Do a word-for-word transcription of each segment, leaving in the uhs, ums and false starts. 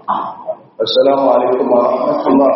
Assalamualaikum warahmatullahi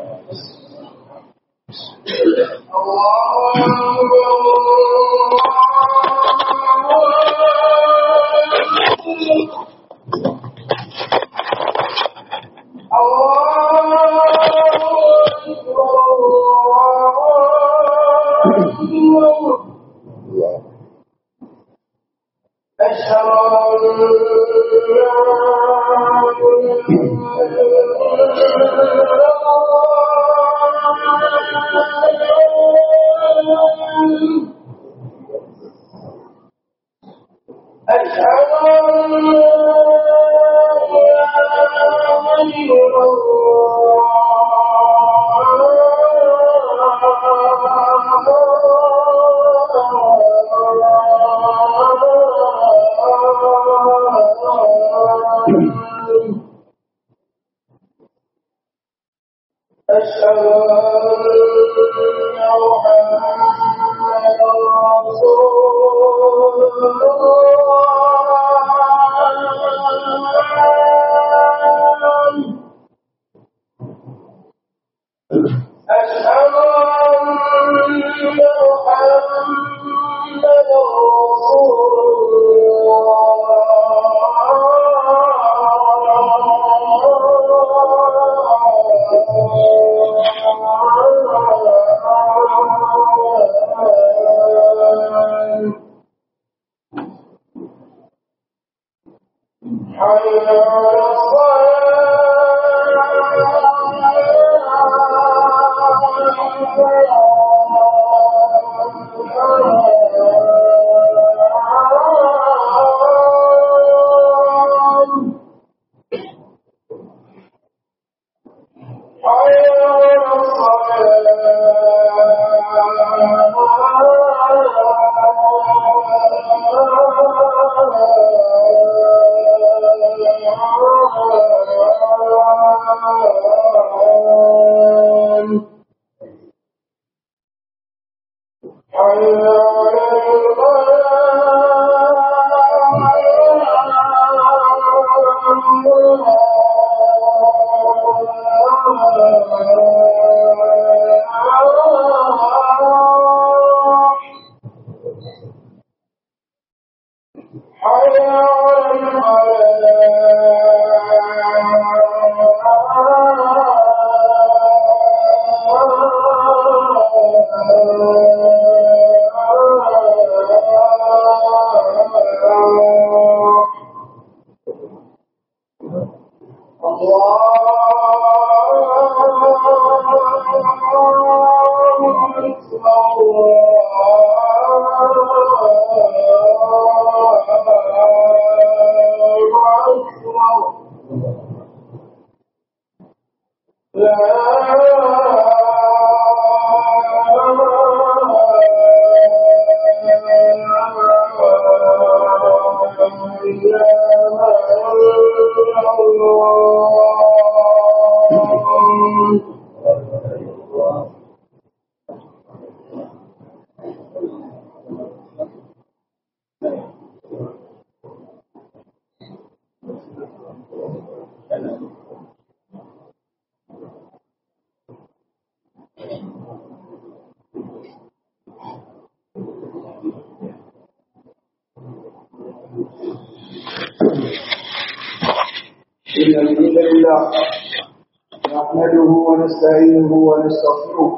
نحمده ونستعينه ونستغفره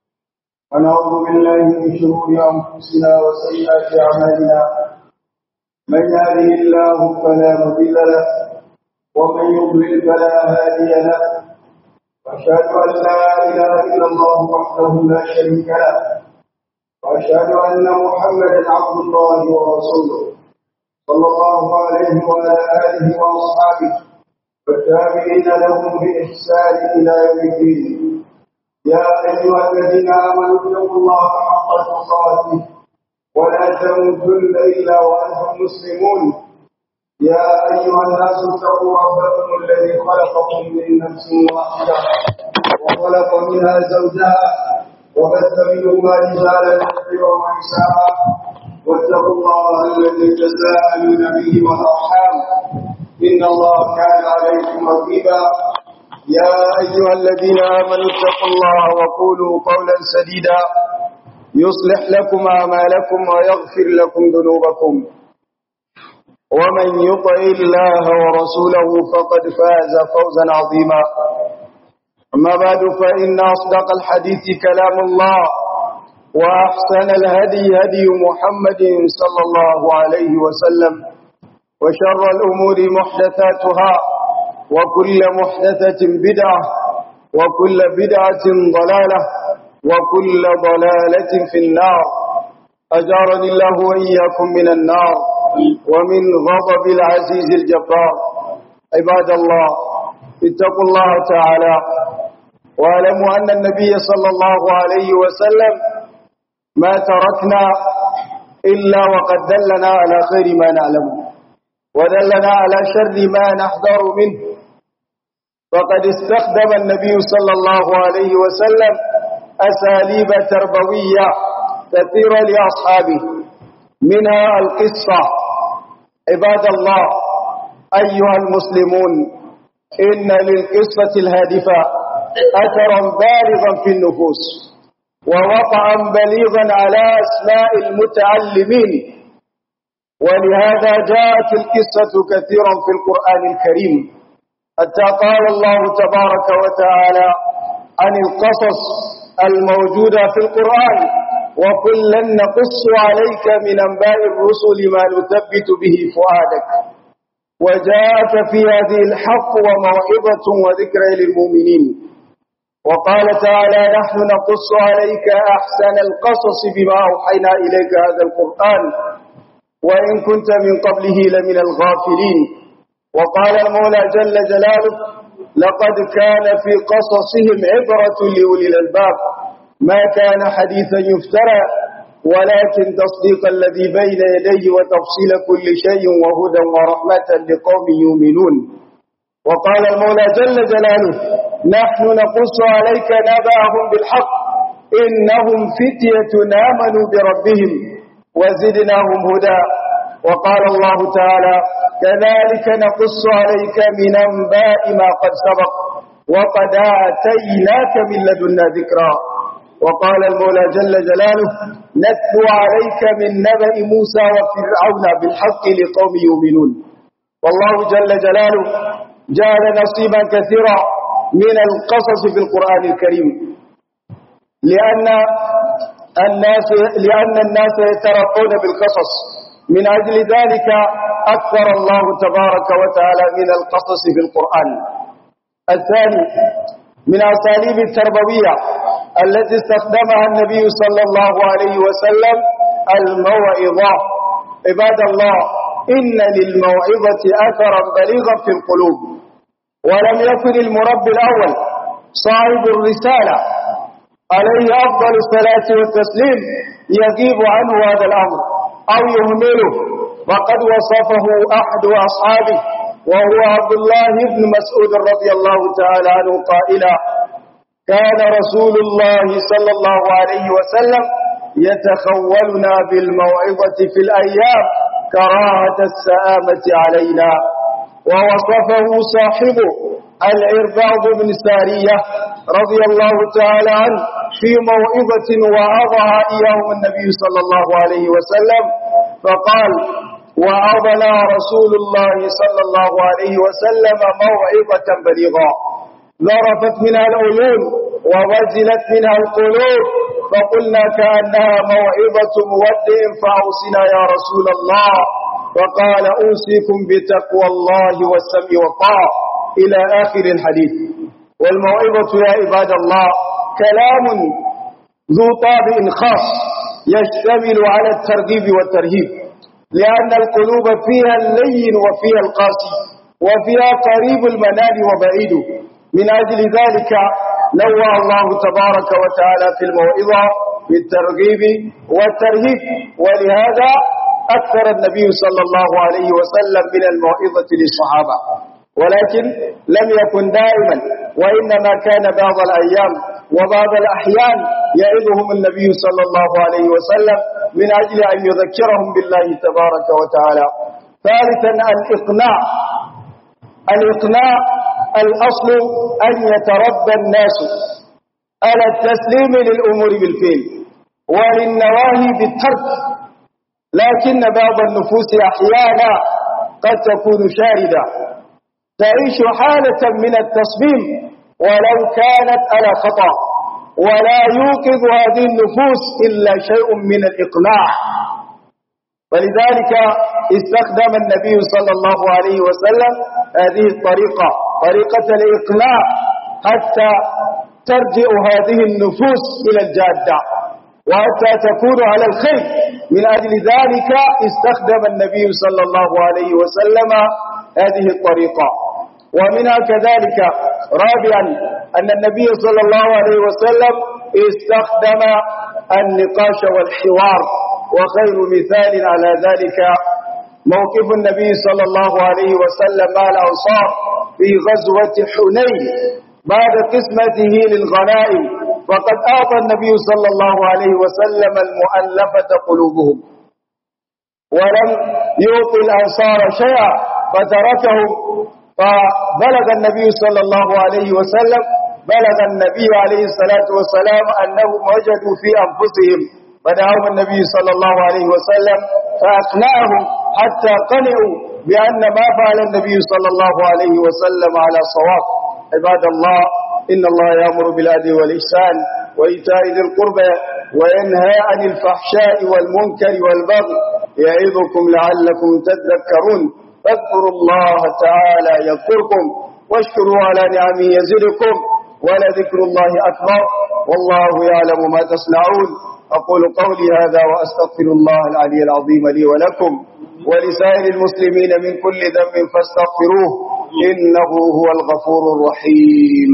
ونعوذ بالله من شرور أنفسنا وسيئات أعمالنا من يهده الله فلا مضل له ومن يضلل فلا هادي له وأشهد أن لا إله إلا الله وحده لا شريك له وأشهد أن محمدا عبد الله ورسوله صلى الله عليه وعلى آله وأصحابه والتابعين لهم بإحسان إلى يوم الدين. يا أيها الذين آمنوا اتقوا الله حق تقاته ولا تموتن إلا وأنتم مسلمون. يا أيها الناس اتقوا ربكم الذي خلقكم من نفس واحدة وخلق منها زوجها وبث منهما رجالا كثيرا ونساء واتقوا الله الذي تساءلون به والأرحام إن الله كان عليكم رقيبا يا أيها الذين آمنوا اتقوا الله وقولوا قولا سديدا يصلح لكم أعمالكم ويغفر لكم ذنوبكم ومن يطع الله ورسوله فقد فاز فوزا عظيما. أما بعد فإن أصدق الحديث كلام الله وأحسن الهدي هدي محمد صلى الله عليه وسلم وشر الأمور محدثاتها وكل محدثة بدعة وكل بدعة ضلالة وكل ضلالة في النار. أجارني الله وإياكم من النار ومن غضب العزيز الجبار. عباد الله اتقوا الله تعالى واعلموا أن النبي صلى الله عليه وسلم ما تركنا إلا وقد دلنا على خير ما نعلم ودلنا على شر ما نحذر منه. فقد استخدم النبي صلى الله عليه وسلم أساليب تربوية كثيرة لأصحابه منها القصة. عباد الله أيها المسلمون إن للقصة الهادفة أثرا بالغا في النفوس ووقعا بليغا على أسماء المتعلمين، ولهذا جاءت القصة كثيرا في القرآن الكريم حتى قال الله تبارك وتعالى عن القصص الموجودة في القرآن وكلا نقص عليك من أنباء الرسل ما نثبت به فؤادك وجاءك في هذه الحق وموعظة وذكرى للمؤمنين. وقال تعالى نحن نقص عليك أحسن القصص بما أوحينا إليك هذا القرآن وإن كنت من قبله لمن الغافلين. وقال المولى جل جلاله لقد كان في قصصهم عبرة لأولي الألباب ما كان حديثا يفترى ولكن تصديق الذي بين يديه وتفصيل كل شيء وهدى ورحمة لقوم يؤمنون. وقال المولى جل جلاله نحن نقص عليك نبأهم بالحق إنهم فتية آمنوا بربهم وزدناهم هدى. وقال الله تعالى كذلك نقص عليك من أنباء ما قد سبق وقد آتيناك من لدنا ذكرا. وقال المولى جل جلاله نتلو عليك من نبأ موسى وفرعون بالحق لقوم يؤمنون. والله جل جلاله جعل نصيبا كثيرا من القصص في القرآن الكريم لأن الناس لأن الناس يترقون بالقصص. من أجل ذلك أكثر الله تبارك وتعالى من القصص في القرآن. الثاني من أساليب التربوية التي استخدمها النبي صلى الله عليه وسلم الموعظة. عباد الله إن للموعظة أثرا بليغا في القلوب، ولم يكن المربي الأول صاحب الرسالة عليه أفضل الصلاة والتسليم يغيب عنه هذا الأمر أو يهمله. وقد وصفه أحد أصحابه وهو عبد الله بن مسعود رضي الله تعالى عنه قائلا كان رسول الله صلى الله عليه وسلم يتخولنا بالموعظة في الأيام كراهة السآمة علينا. ووصفه صاحبه العرباض بن سارية رضي الله تعالى عنه في موعظة وعظها إياهم النبي صلى الله عليه وسلم فقال وعظنا رسول الله صلى الله عليه وسلم موعظة بليغة ذرفت منها العيون ووجلت منها القلوب فقلنا كأنها موعظة مودع فأوصنا يا رسول الله. وقال أوصيكم بتقوى الله والسمع والطاعة إلى آخر الحديث. والموعظة يا عباد الله كلام ذو طابع خاص يشتمل على الترغيب والترهيب لأن القلوب فيها اللين وفيها القاسي وفيها قريب المنال وبعيده. من أجل ذلك نوع الله تبارك وتعالى في الموعظة بالترغيب والترهيب، ولهذا أكثر النبي صلى الله عليه وسلم من الموعظة للصحابة، ولكن لم يكن دائما، وإنما كان بعض الأيام وبعض الأحيان يعظهم النبي صلى الله عليه وسلم من أجل أن يذكرهم بالله تبارك وتعالى. ثالثا الإقناع الإقناع الأصل أن يتربى الناس على التسليم للأمور بالفعل وللنواهي بالترك، لكن بعض النفوس أحيانا قد تكون شاردة تعيش حالة من التصميم ولو كانت على خطأ، ولا يوقظ هذه النفوس إلا شيء من الإقناع. ولذلك استخدم النبي صلى الله عليه وسلم هذه الطريقة، طريقة الإقناع، حتى ترجع هذه النفوس إلى الجادة وحتى تكون على الخير. من أجل ذلك استخدم النبي صلى الله عليه وسلم هذه الطريقة. ومنها كذلك رابعا أن النبي صلى الله عليه وسلم استخدم النقاش والحوار، وخير مثال على ذلك موقف النبي صلى الله عليه وسلم مع الأنصار في غزوة حنين بعد قسمته للغنائم، وقد أعطى النبي صلى الله عليه وسلم المؤلفة قلوبهم ولم يعطي الأنصار شيئا فتركهم، فبلغ النبي صلى الله عليه وسلم بلغ النبي عليه الصلاة والسلام أنهم وجدوا في أنفسهم، فدعاهم النبي صلى الله عليه وسلم فأقنعهم حتى قنعوا بأن ما فعل النبي صلى الله عليه وسلم على صواب. عباد الله، إن الله يأمر بالعدل والإحسان وإيتاء ذي القربى وينهى عن الفحشاء والمنكر والبغي يعظكم لعلكم تذكرون. فاذكروا الله تعالى يذكركم واشكروا على نعمه يزدكم ولذكر الله أكبر والله يعلم ما تصنعون. أقول قولي هذا وأستغفر الله العلي العظيم لي ولكم ولسائر المسلمين من كل ذنب فاستغفروه إنه هو الغفور الرحيم.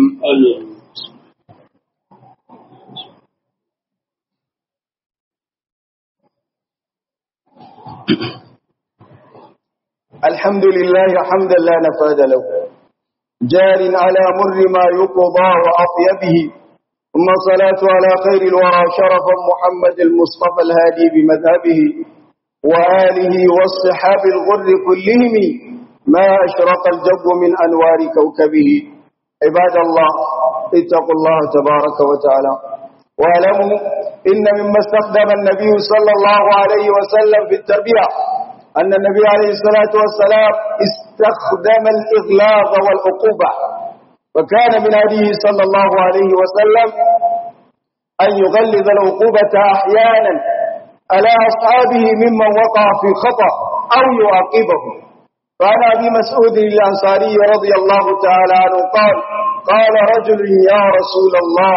الحمد لله حمدا لا نفاد له، جار على مر ما يقضى وأطيبه، ثم الصلاة على خير الورى شرفا محمد المصطفى الهادي بمذهبه وآله والصحاب الغر كلهم ما أشرق الجو من أنوار كوكبه. عباد الله، اتقوا الله تبارك وتعالى واعلموا إن مما استخدم النبي صلى الله عليه وسلم في التربية أن النبي عليه الصلاة والسلام استخدم الإغلاظ والعقوبة، وكان من هديه صلى الله عليه وسلم أن يغلظ العقوبة أحيانا على أصحابه ممن وقع في خطأ أو يعاقبهم. فعن أبي مسعود الأنصاري رضي الله تعالى عنه قال: قال رجل يا رسول الله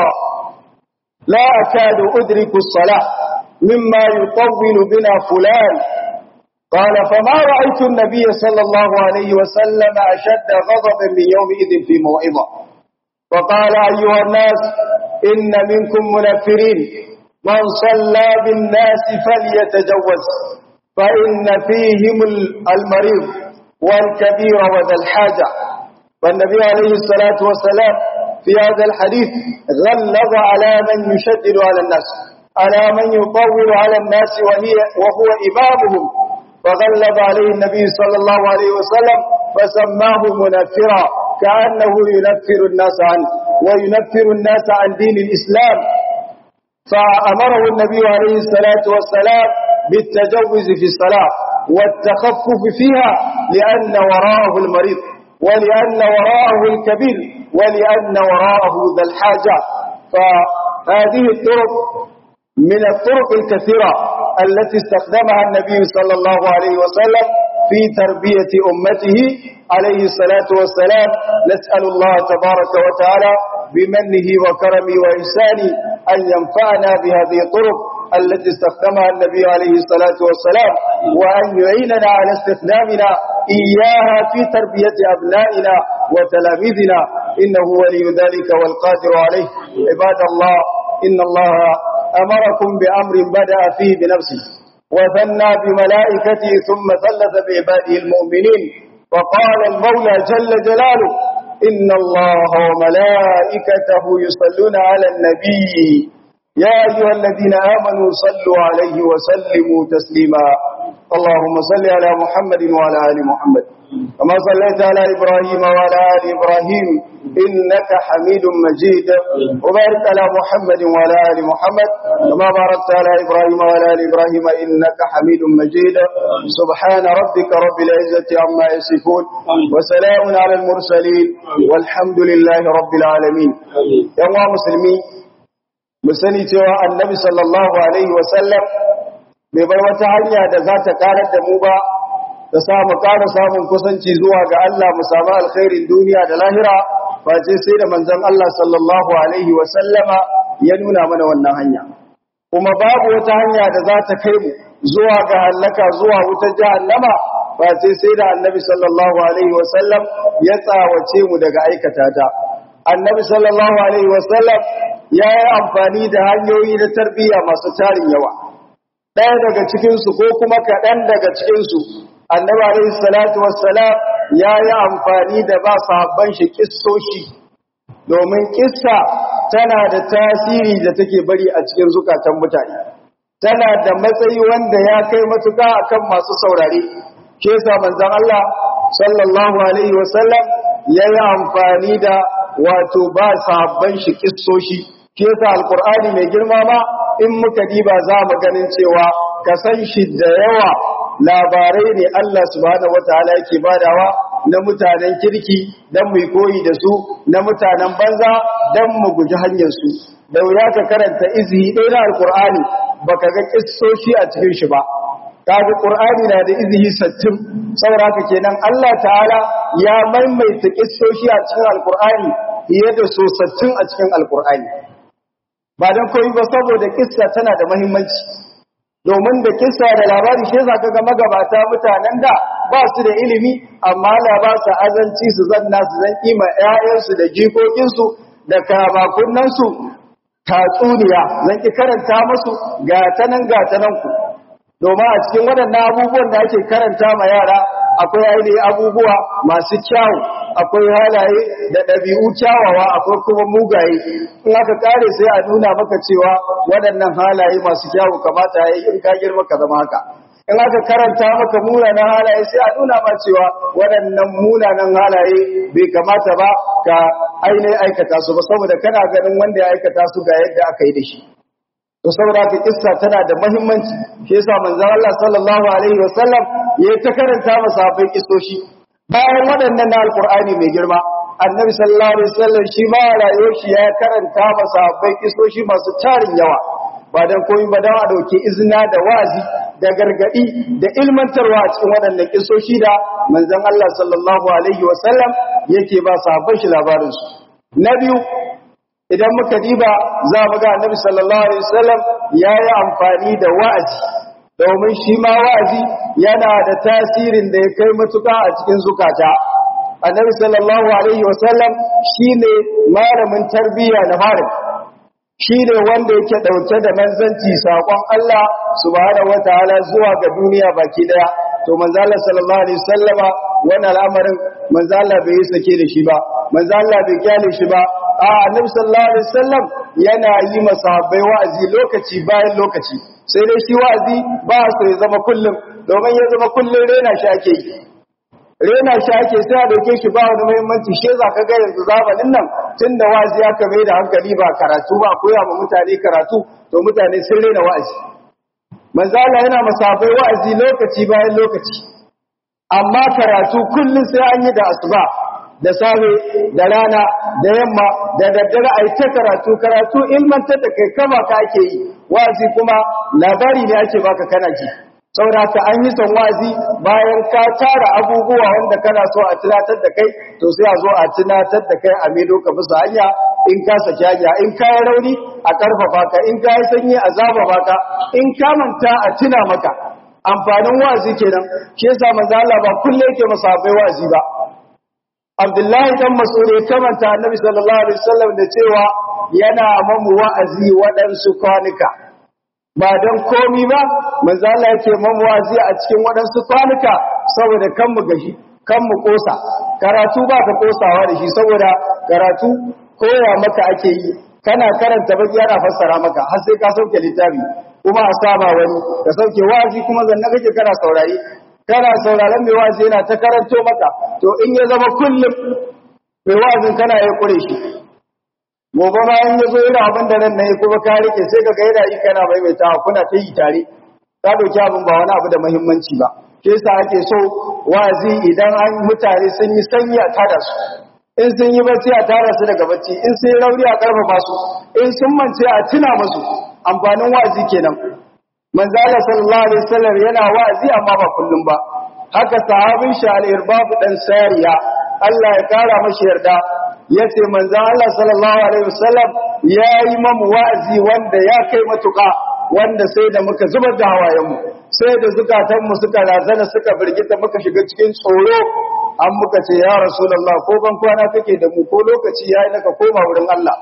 لا أكاد أدرك الصلاة مما يطول بنا فلان. قال: فما رأيت النبي صلى الله عليه وسلم أشد غضبا من يومئذ في موعظة. فقال: أيها الناس إن منكم منفرين، من صلى بالناس فليتجوز فإن فيهم المريض والكبير وذا الحاجة. فالنبي عليه الصلاة والسلام في هذا الحديث غلظ على من يشدد على الناس، على من يطول على الناس وهي وهو إمامهم، فغلظ عليه النبي صلى الله عليه وسلم فسماه منفرا، كأنه ينفر الناس عنه وينفر الناس عن دين الإسلام. فأمره النبي عليه الصلاة والسلام بالتجوز في الصلاة والتخفف فيها، لأن وراءه المريض ولأن وراءه الكبير ولأن وراءه ذا الحاجة. فهذه الطرق من الطرق الكثيرة التي استخدمها النبي صلى الله عليه وسلم في تربية أمته عليه الصلاة والسلام. نسأل الله تبارك وتعالى بمنه وكرمه وإحسانه أن ينفعنا بهذه الطرق التي استخدمها النبي عليه الصلاة والسلام، وأن يعيننا على استخدامنا إياها في تربية أبنائنا وتلاميذنا، إنه ولي ذلك والقادر عليه. عباد الله، إن الله أمركم بأمر بدأ فيه بنفسه وثنى بملائكته ثم ثلث بعباده المؤمنين، فقال المولى جل جلاله: إن الله وملائكته يصلون على النبي يا أيها الذين آمنوا صلوا عليه وسلموا تسليما. اللهم صل على محمد وعلى آل محمد كما صليت على إبراهيم وعلى آل إبراهيم إنك حميد مجيد وبارك على محمد وعلى آل محمد كما باركت على إبراهيم وعلى آل إبراهيم إنك حميد مجيد سبحان ربك رب العزة عما يصفون وسلام على المرسلين والحمد لله رب العالمين. يا مسلمين مسني cewa annabi sallallahu alaihi wasallam bai bar wata hanya da za ta karar da mu ba da samu ƙara samun kusanci zuwa ga Allah mu samu alkhairin duniya da lahira face sai da manzon Allah sallallahu alaihi wasallama ya nuna mana wannan hanya. Kuma babu wata hanya da za ta kai mu zuwa ga halaka zuwa wutar jahannama face sai da annabi sallallahu alaihi wasallam ya tsawace mu daga aikata ta. Annabi sallallahu alaihi wasallam ya yi amfani da hanyoyi na tarbiyya masu tarin yawa. Ɗaya daga cikinsu ko kuma kaɗan daga cikinsu, annabi alaihi salatu wassalam ya yi amfani da ba sahabban shi kissoshi, domin kissa tana da tasiri da take bari a cikin zukatan mutane. Tana da matsayi wanda ya kai matuƙa akan masu saurare. Ke sa manzon Allah sallallahu alaihi wasallam ya yi amfani da wato ba sahabban shi kissoshi. Ke sa alkur'ani mai girma ma in muka diba za mu ganin cewa ka san shi da yawa labarai ne Allah subhanahu wataala yake badawa na mutanen kirki dan mu koyi da su, na mutanen banza dan mu guji hanyar su. Da wuya ka karanta izhi ɗaya na alkur'ani baka ga kissoshi a cikin shi ba. Kaga qur'ani na da izhi sittin, saboda haka kenan Allah ta'ala ya maimaita kissoshi a cikin alkur'ani fiye da so sittin a cikin alkur'ani. Ba don koyi ba saboda kissa tana da muhimmanci, domin da kissa da labari shi za ka ga magabata mutanen da ba su da ilimi amma ba su azanci su zanna su zan kima ƴaƴansu da jikokinsu da kamakunansu tatsuniya zan ki karanta musu gatanan gatanan ku. Domin a cikin waɗannan abubuwan da ake karanta ma yara akwai ainihin abubuwa masu kyawu, akwai halaye da ɗabi'u kyawawa, akwai kuma mugaye. In aka kare sai a nuna maka cewa waɗannan halaye masu kyawu kamata ya yi in ka girma ka zama haka. In aka karanta maka munanan halaye sai a nuna ma cewa waɗannan munanan halaye bai kamata ba ka ainihin aikata su ba, saboda kana ganin wanda ya aikata su ga yadda aka yi da shi. To saboda haka kissa tana da muhimmanci, shi yasa manzon Allah sallallahu alaihi wasallam ya ta karanta masa sahabbai kissoshi. Bayan waɗannan na alqur'ani mai girma, annabi sallallahu alaihi wasallam shi ma rayuwar shi ya karanta masa sahabbai kissoshi masu tarin yawa. Ba dan koyi ba dan a dauke izina da wazi da gargadi da ilmantarwa a cikin waɗannan kissoshi da manzon Allah sallallahu alaihi wasallam yake ba sahabbai shi labarin su. Na biyu, idan muka diba za mu ga annabi sallallahu alaihi wasallam ya yi amfani da wa'azi, domin shi ma wa'azi yana da tasirin da ya kai matuƙa a cikin zukata. Annabi sallallahu alaihi wasallam shine malamin tarbiyya na farin, shine wanda yake dauke da manzanci sakon Allah subhanahu wataala zuwa ga duniya baki daya. To manzo Allah sallallahu alaihi wasallama wannan al'amarin manzo Allah bai sake da shi ba, manzo Allah bai kyale shi ba. A annabi sallallahu alaihi wasallam yana yi masahabbai wa'azi lokaci bayan lokaci, sai dai shi wa'azi ba so ya zama kullum, domin ya zama kullum rena shi ake yi rena shi ake sai a dauke shi ba wani muhimmanci. She za ka ga yanzu zamanin nan tunda wa'azi aka mai da hankali ba karatu ba, koya ma mutane karatu, to mutane sun rena wa'azi. Manzo Allah yana masahabbai wa'azi lokaci bayan lokaci, amma karatu kullum sai an yi da asuba, da safe, da rana, da yamma, da daddare a yi ta karatu, karatu ilmantar da kai kama ka ake yi, wazi kuma labari ne ake baka kana ji. Saboda haka an yi son wazi bayan ka tara abubuwa wanda kana so a tunatar da kai, to sai a zo a tunatar da kai a medo ka bisa hanya. In ka saki hanya, in ka yi rauni a karfafa ka, in ka yi sanyi a zaba ka, in ka manta a tuna maka. Amfanin wazi kenan, shi yasa manzo Allah ba kullum yake masahabai wazi ba. Abdullahi dan Mas'ud ya kamanta Annabi sallallahu alaihi wasallam da cewa yana mamu wa'azi waɗansu kwanuka. Ba dan komi ba, manzo Allah yake mamu wa'azi a cikin waɗansu kwanuka saboda kan mu gashi, kan mu kosa. Karatu ba ka kosawa da shi, saboda karatu koya maka ake yi. Kana karanta baki yana fassara maka har sai ka sauke littafi, kuma a saba wani ka sauke wa'azi kuma zanna kake kana saurari. kana sauraron mai wa'azi yana ta karanto maka to in ya zama kullum mai wa'azin kana ya kure shi gobe ma in yazo yana abin da ran nayi kuma ka rike sai ka ga yana yi kana maimaitawa kuna ta yi tare ka dauki abin ba wani abu da muhimmanci ba ke yasa ake so wa'azi idan an mutane sun yi sanyi a tada su in sun yi bacci a tada su daga bacci in sun yi rauni a karfafa su in sun mance a tuna musu amfanin wa'azi kenan manzo Allah sallallahu alaihi wasallam yana wa'azi amma ba kullum ba haka sahabin shi al-Irbab dan Sariya Allah ya kara mashi yarda yace manzo Allah sallallahu alaihi wasallam yayi mamu wa'azi wanda ya kai matuka wanda sai da muka zubar da hawayenmu sai da zukatanmu suka razana suka birgita muka shiga cikin tsoro an muka ce ya rasulullah ko ban kwana kake da mu ko lokaci yayi naka koma wurin Allah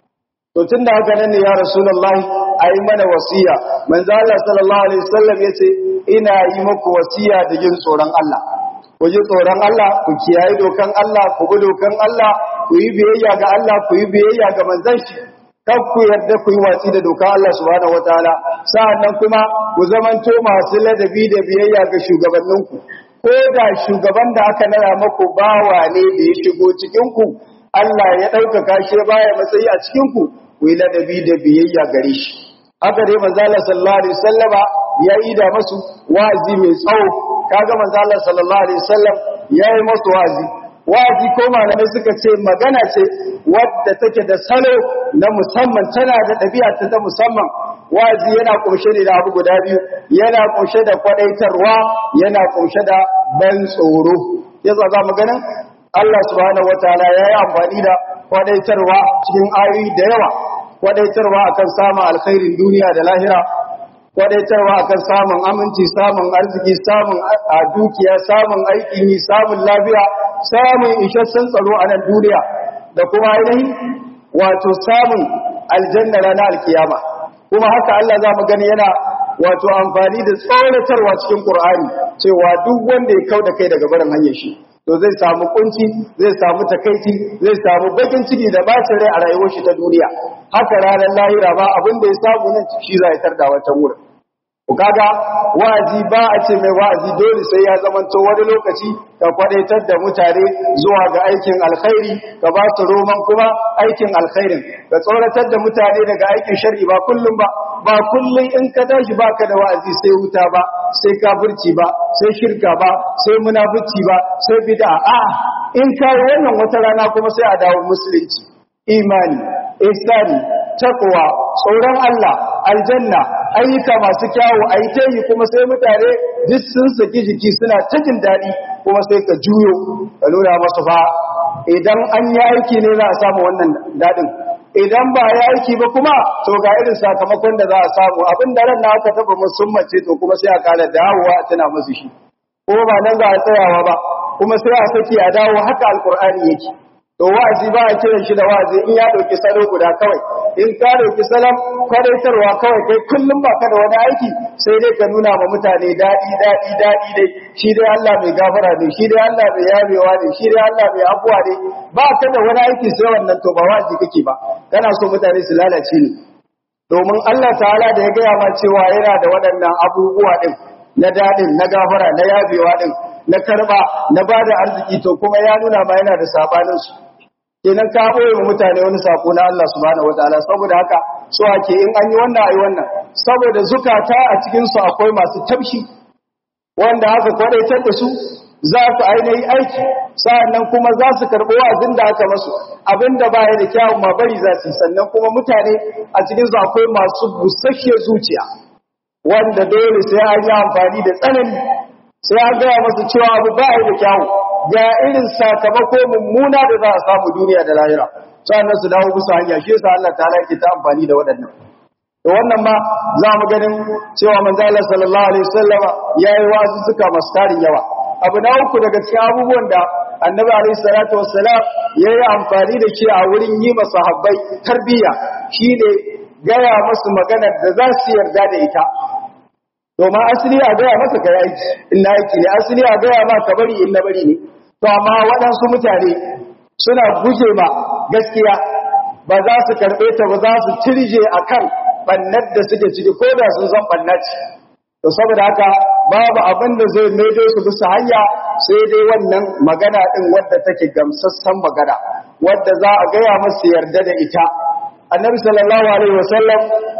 to tunda haka nan ne ya rasulullahi ayi mana wasiya manzo Allah sallallahu alaihi wasallam yace ina yi muku wasiya da jin tsoron Allah ku ji tsoron Allah ku kiyaye dokan Allah ku bi dokan Allah ku yi biyayya ga Allah ku yi biyayya ga manzon shi kar ku yarda ku yi watsi da dokan Allah subhanahu wataala sa'annan kuma ku zamanto masu ladabi da biyayya ga shugabanninku ko da shugaban da aka nada muku bawa ne da ya shigo cikin ku Allah ya ɗaukaka shi baya matsayi a cikin ku ku yi ladabi da biyayya gare shi haka dai manzo Allah sallallahu alaihi wasallama ya yi da masu wazi mai tsawo kaga manzo Allah sallallahu alaihi wasallam ya yi masu wazi wazi ko malamai suka ce magana ce wadda take da salo na musamman tana da ɗabi'a ta musamman wazi yana kunshe ne da abu guda biyu yana kunshe da kwadaitarwa yana kunshe da ban tsoro yasa za mu ganin Allah subhanahu wataala ya yi amfani da kwadaitarwa cikin ayoyi da yawa kwadaitarwa akan samun alkhairin duniya da lahira kwadaitarwa akan samun aminci samun arziki samun a dukiya samun aikin yi samun lafiya samun isasshen tsaro a nan duniya da kuma ainihin wato samun aljanna ranar alkiyama kuma haka Allah za mu gani yana wato amfani da tsoratarwa cikin Qur'ani cewa duk wanda ya kauda kai daga barin hanyar shi to zai samu kunci zai samu takaici zai samu bakin ciki da bacin rai a rayuwar shi ta duniya haka ranar lahira ba abin da ya samu nan shi za ya tarda wata wurin ku kaga wa'azi ba a ce mai wa'azi dole sai ya zamanto wani lokaci ka kwadaitar da mutane zuwa ga aikin alkhairi ka ba su roman kuma aikin alkhairin ka tsoratar da mutane daga aikin shar'i ba kullum ba ba kullum in ka tashi baka da wa'azi sai wuta ba sai kafirci ba sai shirka ba sai munafici ba sai bid'a a in kai wannan wata rana kuma sai a dawo musulunci imani ihsani taqwa tsoron Allah aljanna ayyuka masu kyawu ayi kuma sai mutane duk sun saki jiki suna ta jin dadi kuma sai ka juyo ka nuna masu fa idan an yi aiki ne za a samu wannan dadin idan ba ya aiki ba kuma to ga irin sakamakon da za a samu abin da ran na aka taba musummace to kuma sai a kala dawowa a tana musu shi ko ba nan za a tsayawa ba kuma sai a saki a dawo haka alkur'ani yake to wa'azi ba a kiran shi da wa'azi in ya dauki salo guda kawai in ka dauki salam kwadaitarwa kawai kai kullum ba ka da wani aiki sai dai ka nuna ma mutane dadi dadi dadi dai shi dai Allah mai gafara ne shi dai Allah mai yabewa ne shi dai Allah mai afuwa ne ba ka da wani aiki sai wannan to ba wa'azi kake ba kana so mutane su lalace ne domin Allah ta'ala da ya gaya ma cewa yana da waɗannan abubuwa din na dadin na gafara na yabewa din na karba na bada arziki to kuma ya nuna ma yana da sabanin su kenan ka boye wa mutane wani sako na Allah subhanahu wataala saboda haka so ake in an yi wannan ayi wannan saboda zukata a cikin su akwai masu tabshi wanda aka kwadaitar da su za su ainihi aiki sa'annan kuma za su karɓi wa'azin da aka masu abinda baya da kyawun ma bari za su sannan kuma mutane a cikin su akwai masu busasshiyar zuciya wanda dole sai an yi amfani da tsanani sai an gaya masu cewa abu baya da kyawu ga irin sakamako mummuna da za a samu duniya da lahira sannan su dawo bisa hanya shi yasa Allah ta'ala yake ta amfani da waɗannan to wannan ma za mu ganin cewa manzo Allah sallallahu alaihi wasallam yayi wasu suka masu tarin yawa abu na uku daga cikin abubuwan da annabi alaihi salatu wassalam yayi amfani da shi a wurin yi masa sahabbai tarbiyya shine gaya musu maganar da za su yarda da ita domin asali a gaya masa kai aiki in na aiki ne asali a gaya ma ka bari in na bari ne to amma waɗansu mutane suna guje ma gaskiya ba za su karɓe ta ba za su cirje akan bannar da suke ciki ko da sun san banna ce to saboda haka babu abin da zai maido su bisa hanya sai dai wannan magana din wadda take gamsassan magana wadda za a gaya masu yarda da ita. Annabi sallallahu alaihi wasallam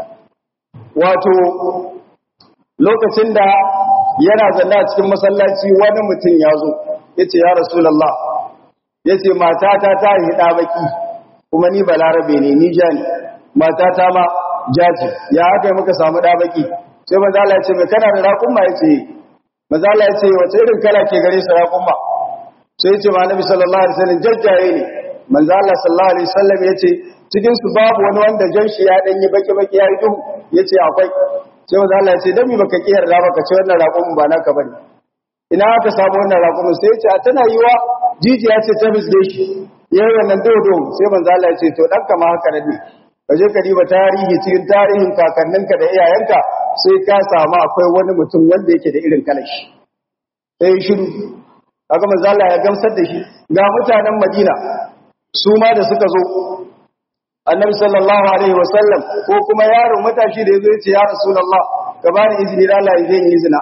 wato lokacin da yana zanna cikin masallaci wani mutum ya zo yace ya rasulullah yace matata ta yi da baki kuma ni balarabe ne ni jani matata ma jaji ya aka muka samu da baki sai manzo Allah ya ce me kana da raƙumma yace manzo Allah ya ce wace irin kala ke gare su raƙumma sai ya ce ma Annabi sallallahu alaihi wasallam jajjaye ne manzo Allah sallallahu alaihi wasallam ya ce cikin su babu wani wanda jan shi ya dan yi baki baki ya yi duhu yace akwai sai manzo Allah ya ce dan mi baka kiyar da baka ce wannan raƙumin ba naka bane ina aka samu wannan raƙumin sai ya ce a tana yiwa jijiya ce ta bisde shi yayin wannan dodo sai manzo Allah ya ce to dan kama haka ne kaje ka diba tarihi cikin tarihin kakanninka da iyayenka sai ka samu akwai wani mutum wanda yake da irin kalashi sai shiru kaga manzo Allah ya gamsar da shi ga mutanen Madina su ma da suka zo Annabi sallallahu alaihi wasallam ko kuma yaron matashi da yazo yace ya Rasulullah ka bani izini da Allah zai yi izina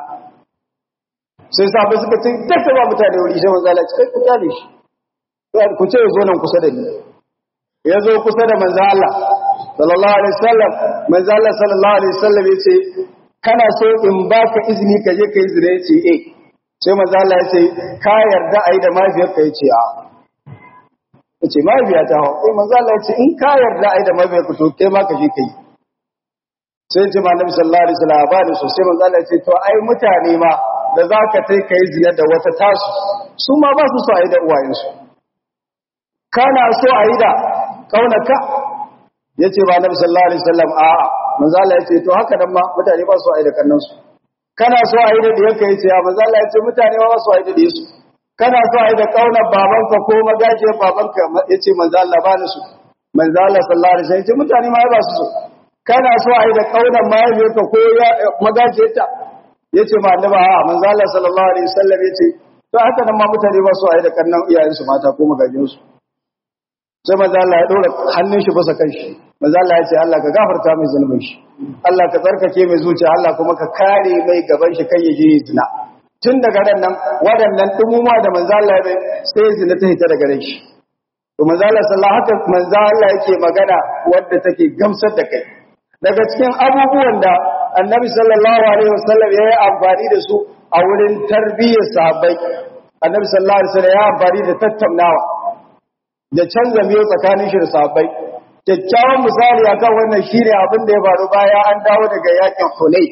sai sahabbai suka ce duk ba mutane wuri sai manzo Allah ya ce ku tale shi ku ce zo nan kusa da ni yazo kusa da manzo Allah sallallahu alaihi wasallam manzo Allah sallallahu alaihi wasallam yace kana so in baka izini ka je kai zina yace eh sai manzo Allah yace ka yarda ai da mafiyarka yace a yace mafiya ta hawo eh manzo Allah yace in ka yarda ai da mafiyarka to kai ma ka je kai sai ce manzo sallallahu alaihi wasallam ba ni so sai manzo Allah yace to ai mutane ma da zaka tai kai zina da wata tasu su ma ba su so ai da uwayensu kana so ai da kaunaka yace ba Nabi sallallahu alaihi wasallam a manzo Allah yace to haka nan ma mutane ba su aida kannan su kana so aida da yake yace ya manzo Allah yace mutane ba su aida da su kana so aida kaunar babanka ko magaje babanka yace manzo Allah ba ni su manzo Allah sallallahu alaihi wasallam yace mutane ma ba su so kana so aida kaunar mahaifiyarka ko magaje ta yace ma annabi a manzo Allah sallallahu alaihi wasallam yace to haka nan ma mutane ba su aida kannan iyayensu mata ko magajinsu sai manzo Allah ya dora hannun shi bisa kan shi manzo Allah ya ce Allah ka gafarta mai zunubin shi Allah ka tsarkake mai zuciya Allah kuma ka kare mai gaban shi kai yaje zina tun daga ran nan wadannan dumuma da manzo Allah ya sai zina ta hita daga ran shi to manzo Allah sallallahu alaihi wasallam manzo Allah yake magana wanda take gamsar da kai daga cikin abubuwan da Annabi sallallahu alaihi wasallam ya yi amfani da su a wurin tarbiyyar sahabbai Annabi sallallahu alaihi wasallam ya amfani da tattaunawa da canza miyo tsakanin shi da sahabbai kyakkyawan misali akan wannan shine abin da ya faru baya an dawo daga yakin Hunayn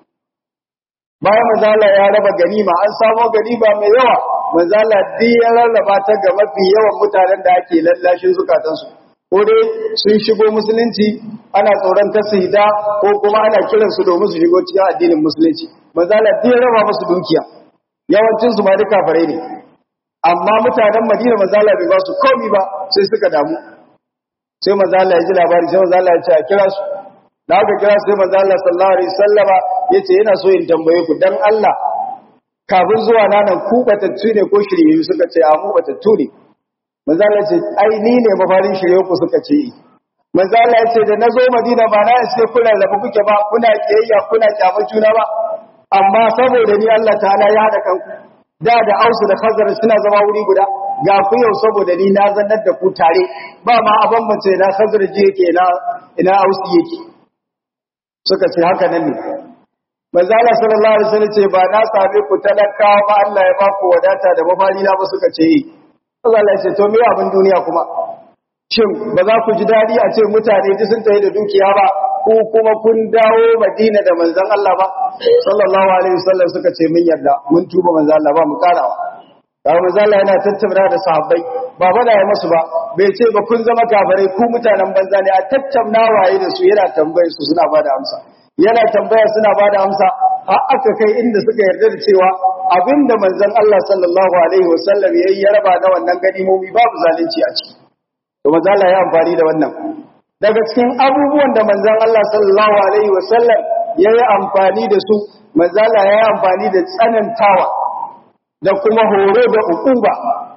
bayan manzo Allah ya raba ganima an samu ganima mai yawa manzo Allah duk ya rarraba ta ga mafi yawan mutanen da ake lallashin zukatan su ko dai sun shigo musulunci ana tsoron tasihida ko kuma ana kiran su domin su shigo cikin addinin musulunci manzo Allah duk ya raba musu dukiya yawancin su ma duka kafirai ne amma mutanen Madina manzo Allah bai ba su komai ba sai suka damu sai manzo Allah ya ji labari sai manzo Allah ya ce a kira su da aka kira sai manzo Allah sallallahu alaihi wasallama yace yana so in tambaye ku dan Allah kafin zuwa nan ku batattu ne ko shirye suka ce a mu batattu ne manzo Allah ya ce ai ni ne mafarin shirye ku suka ce manzo Allah ya ce da nazo Madina ba na sai kuna rabu kuke ba kuna kiyayya kuna kyamar juna ba amma saboda ni Allah ta'ala ya hada kanku da da Ausu da Khazar suna zama wuri guda ga ku yau saboda ni na zannar da ku tare ba ma a bambance na Khazar ji yake na ina Ausu yake suka ce haka nan ne manzo Allah sallallahu alaihi wasallam ce ba na same ku talakawa ba Allah ya ba ku wadata da mafari na ba suka ce Allah ya ce to me abin duniya kuma shin ba za ku ji dadi a ce mutane duk sun tafi da dukiya ba ko kuma kun dawo Madina da manzon Allah ba sallallahu alaihi wasallam suka ce mun yarda mun tuba manzon Allah ba mu karawa kawo manzon Allah yana tattauna da sahabbai ba bada ya musu ba bai ce ba kun zama kafirai ku mutanen banza ne a tattauna waye da su yana tambayar su suna bada amsa yana tambaya suna bada amsa har aka kai inda suka yarda da cewa abinda manzon Allah sallallahu alaihi wasallam yayi ya raba da wannan ganimomi babu zalunci a ciki to manzon Allah ya amfani da wannan daga cikin abubuwan da manzon Allah sallallahu alaihi wasallam yayi amfani da su manzon Allah yayi amfani da tsanantawa da kuma horo da hukuma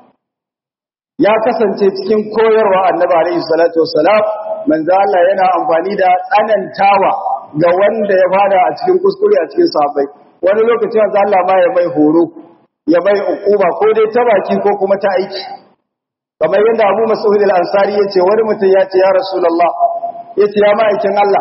ya kasance cikin koyarwa annabi alaihi salatu wassalam manzon Allah yana amfani da tsanantawa ga wanda ya fada a cikin kuskure a cikin sahabbai wani lokaci manzo Allah ma ya mai horo ya mai ukuba ko dai ta baki ko kuma ta aiki kamar yadda Abu Mas'ud al-Ansari yace wani mutum ya ce ya Rasulullah yace ya ma'aikin Allah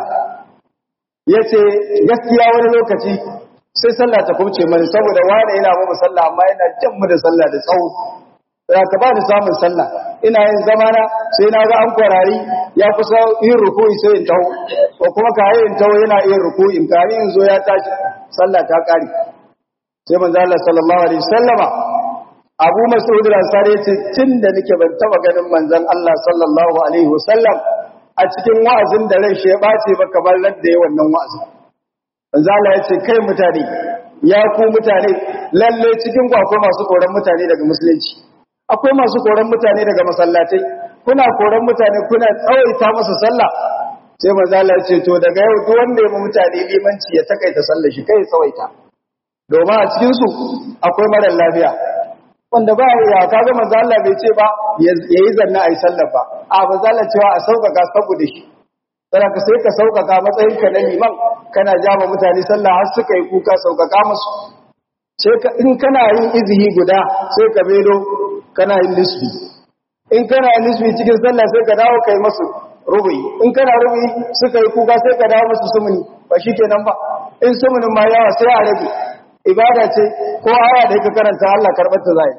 yace gaskiya wani lokaci sai sallah ta kubce mani saboda wani yana mu sallah amma yana jan mu da sallah da tsawo ya ka ba ni samun sallah ina yin zamana sai na ga an kwarari ya kusa yin ruku'i sai in taho ko kuma ka yi in taho yana yin ruku'i in kari in zo ya tashi sallah ta kare sai manzo Allah sallallahu alaihi wasallama Abu Mas'ud al-Ansari yace tunda nake ban taba ganin manzon Allah sallallahu alaihi wasallam a cikin wa'azin da ran shi ya bace ba kamar ladda yayin wannan wa'azin manzo Allah yace kai mutane ya ku mutane lalle cikin ku akwai masu koran mutane daga musulunci akwai masu koran mutane daga masallatai kuna koran mutane kuna tsawaita masa sallah sai manzo Allah yace to daga yau duk wanda ya mu mutane limanci ya takaita sallar shi kai tsawaita domin a cikin su akwai mara lafiya wanda ba ya kaga manzo Allah bai ce ba yayi zanna ai sallar ba a manzo Allah cewa a sauƙaƙa saboda shi sai ka sai ka sauƙaƙa matsayin ka na liman kana jama mutane sallah har suka yi kuka sauƙaƙa musu sai ka in kana yin izini guda sai ka bedo kana yin nisbi in kana yin nisbi cikin sallah sai ka dawo kai musu rubu'i in kana rubu'i suka yi kuka sai ka dawo musu sumuni ba shikenan ba in sumunin ma yawa sai a rage ibada ce ko aya da yake karanta Allah karbar ta zai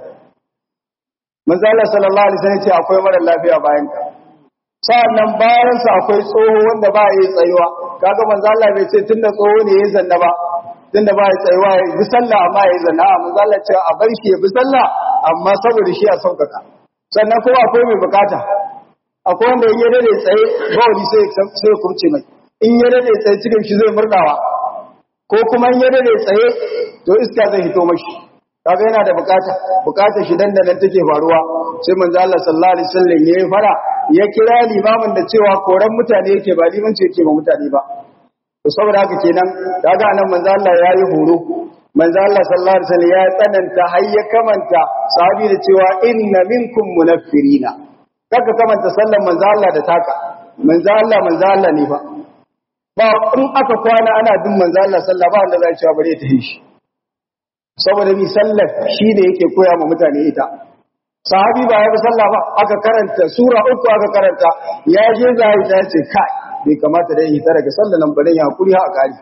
manzo Allah sallallahu alaihi wasallam ce akwai mara lafiya bayan ka sa'annan bayan sa akwai tsoho wanda ba yi tsayuwa kaga manzo Allah bai ce tunda tsoho ne yayin zanna ba tunda ba yi tsayuwa ya bi sallah amma yayin zanna manzo Allah ce a bar shi ya bi sallah amma saboda shi a saukaka sannan kuma akwai mai bukata akwai wanda in ya dade tsaye bawli sai sai kurce mai in ya dade tsaye cikin shi zai murdawa ko kuma in ya dade tsaye to iska zai hito mashi kaga yana da bukata bukata shi dan da nan take faruwa sai manzo Allah sallallahu alaihi wasallam yayi fara ya kira limamin da cewa koran mutane yake ba limanci yake ba mutane ba to saboda haka kenan kaga anan manzo Allah yayi horo manzo Allah sallallahu alaihi wasallam ya tsananta har ya kamanta sahabi da cewa inna minkum munaffirina kaga kamanta sallan manzo Allah da taka manzo Allah manzo Allah ne ba ba in aka kwana ana bin manzo Allah sallallahu ba wanda zai cewa bare ta yi shi saboda ni sallar shi ne yake koya ma mutane ita sahabi ba ya bi sallah ba aka karanta sura uku aka karanta ya je zai ta ce kai bai kamata da yi ta daga sallar nan bare ya hakuri ha a kari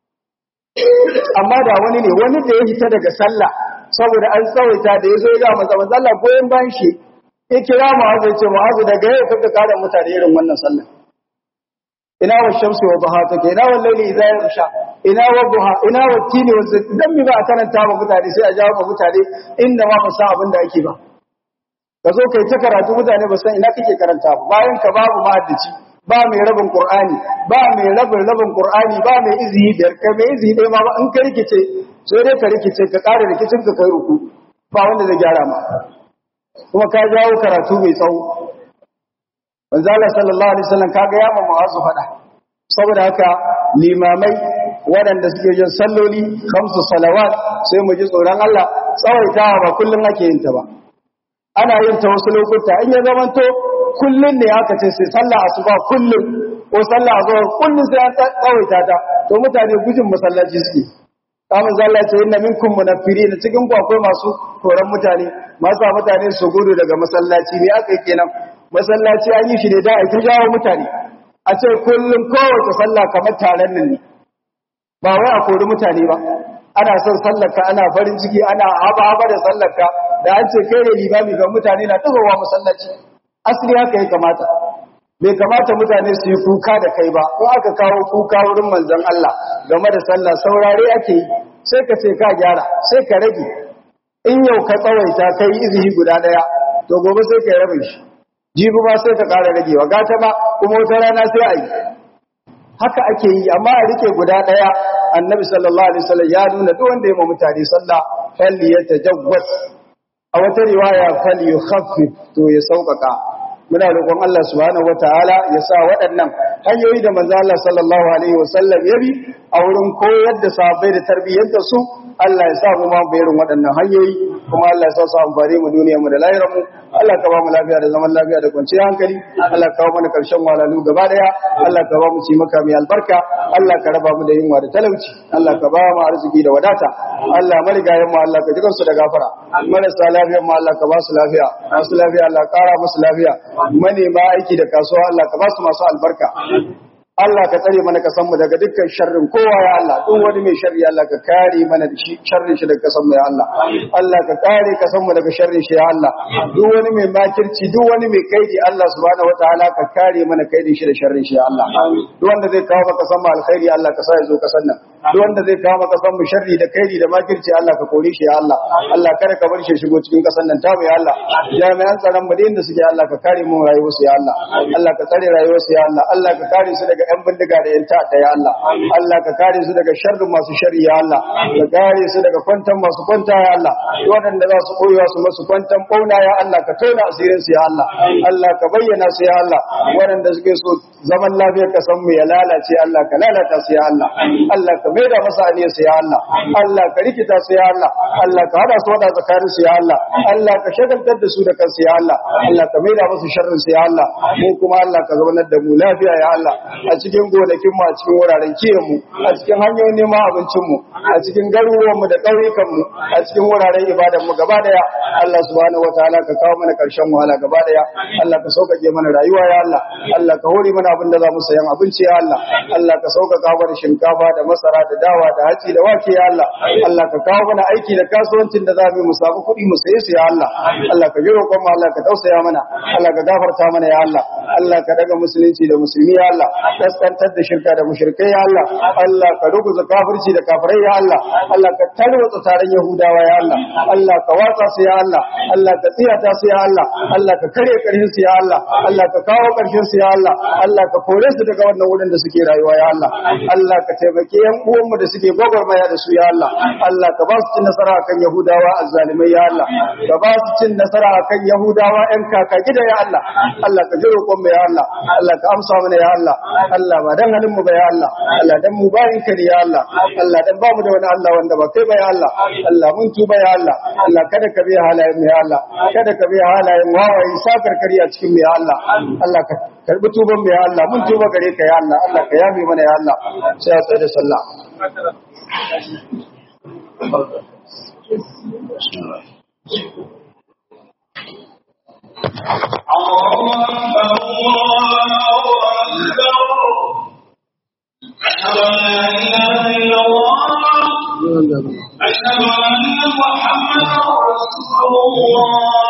amma da wani ne wani da ya hita daga sallah saboda an tsawaita da yazo ya ga manzo manzo Allah goyen bayan shi ya kira Mu'adh ya ce Mu'adh daga yau kaga kada mutane irin wannan sallar ina wa shamsi wa duha take ina wa layli idha yarsha ina wa duha ina wa tini wa zayt dan mi ba a karanta ba mutane sai a jawo ba mutane inda ma ba sa abin da ake ba ka zo kai ta karatu mutane ba san ina kake karanta ba bayan ka babu mahaddaci ba mai rabin qur'ani ba mai rabin rabin qur'ani ba mai izini biyar ka mai izini dai ma ba in ka rikice sai dai ka rikice ka ƙara rikicin ka kai ruku ba wanda zai gyara ma kuma ka jawo karatu mai tsawo manzo Allah sallallahu alaihi wasallam kaga ya ma mu'azzu fada saboda haka limamai waɗanda suke yin salloli khamsu salawat sai mu ji tsoron Allah tsawaitawa ba kullun ake yin ta ba ana yin ta wasu lokuta in ya zamanto kullun ne aka ce sai sallah asuba kullun ko sallah azhar kullun sai an tsawaita ta to mutane gujin masallaci suke kamun zalla ce inna minkum munafirin cikin ku akwai masu koran mutane masu mutane su gudu daga masallaci ne aka yi kenan masallaci an yi shi ne da a ta jawo mutane a ce kullum kowace sallah kamar taron nan ne ba wai a kori mutane ba ana son sallarka ana farin ciki ana haba haba da sallarka da an ce kai ne limami ga mutane na tazowa masallaci asali haka ya kamata bai kamata mutane su yi kuka da kai ba ko aka kawo kuka wurin manzon Allah game da sallah saurare ake yi sai ka ce ka gyara sai ka rage in yau ka tsawaita kai izini guda daya to gobe sai ka rabe shi jibi ba sai ka ƙara ragewa gata ba kuma wata rana sai a yi haka ake yi amma a rike guda ɗaya annabi sallallahu alaihi wasallam ya nuna duk wanda ya ma mutane sallah falli ya tajawwaz a wata riwaya falli yukhaffif to ya sauƙaƙa muna roƙon Allah subhanahu wataala ya sa waɗannan hanyoyi da manzo Allah sallallahu alaihi wasallam ya bi a wurin koyar da sahabbai da tarbiyyar su Allah ya sa mu ma bayarin waɗannan hanyoyi kuma Allah ya sa su amfane mu duniyar mu da lahirar mu Allah ka ba mu lafiya da zaman lafiya da kwanciyar hankali Allah ka kawo mana karshen walalu gaba daya Allah ka ba mu ci maka mai albarka Allah ka raba mu da yunwa da talauci Allah ka ba mu arziki da wadata Allah marigayen mu Allah ka jikan su da gafara marasa lafiyar mu Allah ka ba su lafiya masu lafiya Allah ka kara musu lafiya manema aiki da kasuwa Allah ka ba su masu albarka Allah ka tsare mana kasan mu daga dukkan sharrin kowa ya Allah duk wani mai sharri Allah ka kare mana da shi sharrin shi daga kasan mu ya Allah Allah ka kare kasan mu daga sharrin shi ya Allah duk wani mai makirci duk wani mai kaidi Allah subhanahu wataala ka kare mana kaidin shi da sharrin shi ya Allah duk wanda zai kawo maka kasan mu alkhairi Allah ka sa ya zo kasan nan duk wanda zai kawo maka kasan mu sharri da kaidi da makirci Allah ka kore shi ya Allah Allah kada ka bar shi shigo cikin kasan nan ta mu ya Allah jami'an tsaron mu da suke Allah ka kare mu rayuwar su ya Allah Allah ka tsare rayuwar su ya Allah Allah ka kare su daga ‘yan bindiga da ‘yan ta'adda ya Allah, Allah ka kare su daga sharrin masu shari ya Allah, ka kare su daga kwantan masu kwanta ya Allah, waɗanda za su koyewa su masu kwantan ɓauna ya Allah, ka tona asirinsu ya Allah, Allah ka bayyana su ya Allah, waɗanda suke so zaman lafiyar ka san mu ya lalace Allah, ka lalata su ya Allah, Allah ka maida masa aniyar su ya Allah, Allah ka rikita su ya Allah, Allah ka hada su wada tsakanin su ya Allah, Allah ka shagaltar da su da kansu ya Allah, Allah ka maida musu sharrin su ya Allah, mu kuma Allah ka zaunar da mu lafiya ya Allah, a cikin gonakin mu a cikin wuraren kiyon mu a cikin hanyoyin neman abincin mu a cikin garuruwan mu da ƙauyukan mu a cikin wuraren ibadan mu gaba daya Allah subhanahu wataala ka kawo mana karshen wahala gaba daya Allah ka sauƙaƙe mana rayuwa ya Allah Allah ka hore mana abin da za mu sayan abinci ya Allah Allah ka sauƙaƙa mana shinkafa da masara da dawa da hatsi da wake ya Allah Allah ka kawo mana aiki da kasuwancin da za mu mu samu kuɗi mu saye su ya Allah Allah ka ji roƙon mu Allah ka tausaya mana Allah ka gafarta mana ya Allah Allah ka daga musulunci da musulmi ya Allah kaskantar da shirka da mushrikai ya Allah Allah ka ruguza kafirci da kafirai ya Allah Allah ka tarwatsa taron yahudawa ya Allah Allah ka watsa su ya Allah Allah ka tsiyata su ya Allah Allah ka kare karshen su ya Allah Allah ka kawo karshen su ya Allah Allah ka kore su daga wannan wurin da suke rayuwa ya Allah Allah ka taimake yan uwan mu da suke gwagwarmaya da su ya Allah Allah ka ba su cin nasara akan yahudawa azzalimai ya Allah ka ba su cin nasara akan yahudawa yan kaka gida ya Allah Allah ka ji roƙon mu ya Allah Allah ka amsa mana ya Allah Allah ba dan halin mu ba ya Allah Allah dan mu bayin ka ne ya Allah Allah dan ba mu da wani Allah wanda ba kai ba ya Allah Allah mun tuba ya Allah Allah kada ka bi halayen mu ya Allah kada ka bi halayen wawaye sakar kari a cikin mu ya Allah Allah ka karbi tuban mu ya Allah mun tuba gare ka ya Allah Allah ka yafe mana ya Allah sai a tsaye da sallah Allahu Akbar Allahu Akbar أشهد أن لا إله إلا الله أشهد أن محمدا رسول الله